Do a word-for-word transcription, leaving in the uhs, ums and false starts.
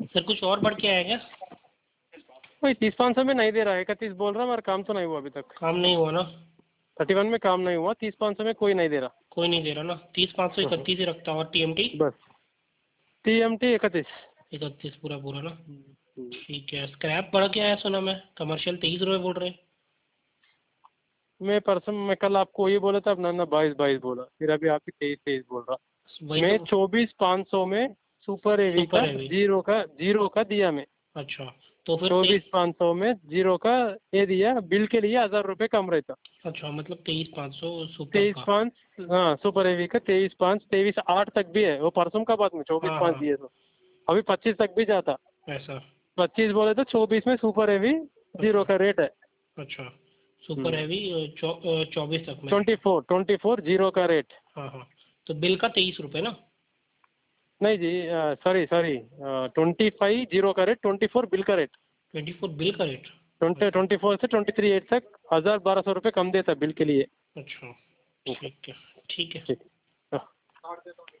Sir कुछ और बढ़ के आएगा? भाई तीस पाँच सौ में नहीं दे रहा है, इकतीस बोल रहा है, मगर काम तो नहीं हुआ अभी तक। काम नहीं हुआ ना? थर्टी वन में काम नहीं हुआ, तीस पाँच सौ में कोई नहीं दे रहा। कोई नहीं दे रहा ना? तीस पाँच सौ इकतीस ही रखता हूँ। और टी एम टी? बस टी एम टी इकतीस। इकतीस पूरा पूरा ना? ठीक है। स्क्रैप बढ़ के आया सुना मैं, कमर्शियल तेईस रुपये बोल रहे हैं। मैं परसों मैं कल आपको वही बोला था, अपना ना बाईस बाईस बोला, फिर अभी आप ही तेईस तेईस बोल रहा। वही मैं तो। चौबीस पाँच सौ में सुपर एवी सुपर का हैवी। जीरो का जीरो का दिया मैं। अच्छा तो फिर चौबीस तेईस। पाँच सौ में जीरो का ये दिया, बिल के लिए हजार रुपये कम रहता। अच्छा मतलब तेईस पाँच सौ सुपर तेईस का। पाँच हाँ सुपर एवी का तेईस पाँच तेईस आठ तक भी है, वो परसों का बात में चौबीस हाँ पाँच हाँ। दिए तो अभी पच्चीस तक भी जाता। ऐसा। पच्चीस बोले तो चौबीस में सुपर एवी जीरो अच्छा। का रेट है। अच्छा सुपर हैवी चौबीस तक में। Twenty four twenty four zero का रेट। हाँ हाँ। तो बिल का तेईस रुपये ना? नहीं जी, sorry sorry, twenty five zero का रेट, ट्वेंटी फोर बिल का रेट। ट्वेंटी फोर बिल का रेट। ट्वेंटी अच्छा। ट्वेंटी फोर से ट्वेंटी थ्री एट तक हजार बारह सौ रुपये कम देता बिल के लिए। अच्छा ठीक है। ठीक है। ठीक। हाँ।